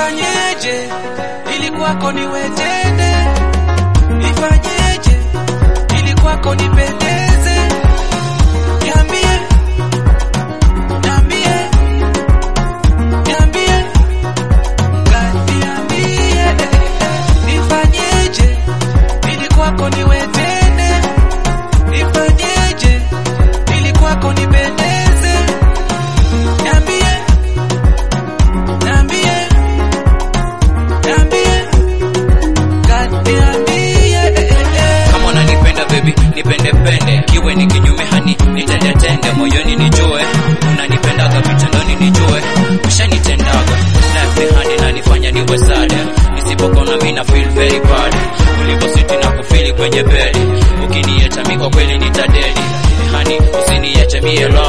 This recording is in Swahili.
Nifanyeje ili kwako niwetende, nifanyeje ili kwako nipendeze, niambie, niambie, niambie, niambie, nifanyeje ili kwako niwetende, nifanyeje ili kwako nipendeze, niambie, niambie, niambie, kama unanipenda baby nipende pende, kiwe ni kinyume hani nitende tende, moyoni nijue unanipendaga, vitendoni nijue ushanitendaga, life hani na nifanya niwe sad, nisipokona mimi na feel very bad, ulipositi na kufili kwenye bedi, ukiniacha mimi kwa kweli nitadedi, hani usiniache mimi alone.